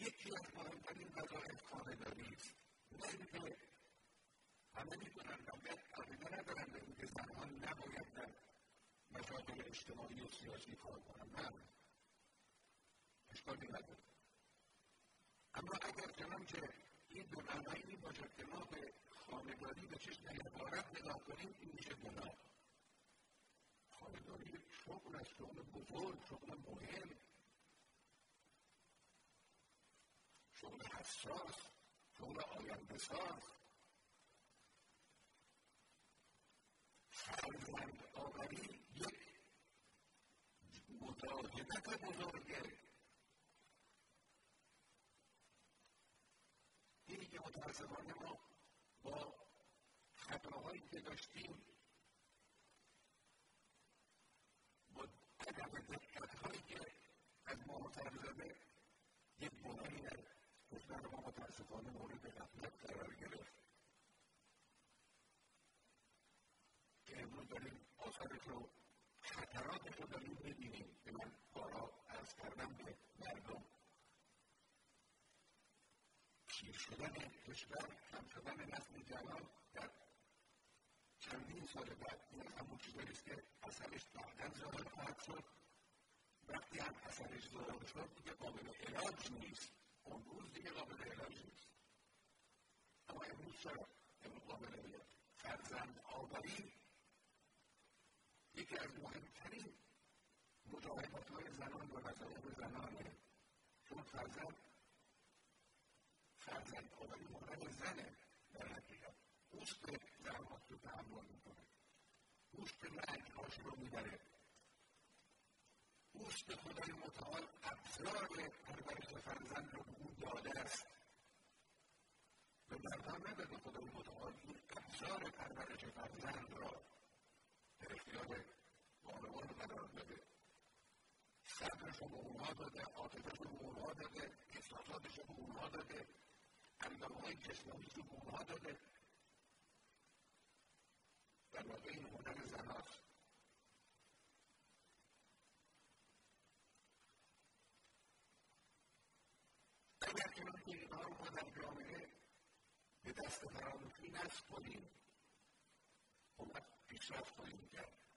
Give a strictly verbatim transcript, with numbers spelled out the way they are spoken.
یکی از مهمترین وظایف خانه‌داری است. نه اینکه همه می‌دونن و عقیده ندارن به اینکه زنها نباید در مشاغل اجتماعی و سیاسی کار کنن. نه، اشکالی نداره. اما اگر چنانچه این دو معنایی این باشد که ما به خانه‌داری به چشم عبارت نگاه کنیم، این میشه گناه. خانه‌داری شغل است، شغل بزرگ، شغل مهم، شغل حساس، شغل آینده‌ساز. فرزند آوری یک مجاهدت بزرگه. اینی که متاسفانه ما با خطاهایی که داشتیم، با عدم دقت‌هایی که از ما سر زده، یک گناهی در کشور ما متاسفانه مورد غفلت قرار گرفت که امروز داریم آثارش رو، خطراتش رو داریم می‌بینیم که من بارها عرض کردم به مردم. پیر شدن کشور، کم شدن نسل جوان در چندین سال بعد، این از همون چیزایی است که اثرش بعداً ظاهر خواهد شد. وقتی هم اثرش ظاهر شد دیگه قابل علاج نیست. اون روز دیگه قابل علاج نیست. اما امروز چرا؟ امروز قابل علاج. فرزند آوری یکی از مهمترین مجاهدات‌های زنان و وظایف زنانه. چون فرزند فرزند آوری مورد زنه در حقیقت. اوست که زحمات رو تحمل میکنه، اوست که رنج‌هاش رو میبره، اوست که خدای متعال ابزار پرورش فرزند رو به او داده است. به مردان نداده خدای متعال این ابزار پرورش فرزند را در اختیار بانوان قرار داده. صبرش رو به اونها داده، عاطفش رو به اونها داده، احساساتش رو به اونها داده، اندام‌های جسمانیش رو به اونها داده. در واقع این هنر زناست. اگر که من که اینها رو ما در جامعه به دست فراموشی نسپاریم، خب پیشرفت خواهیم کرد.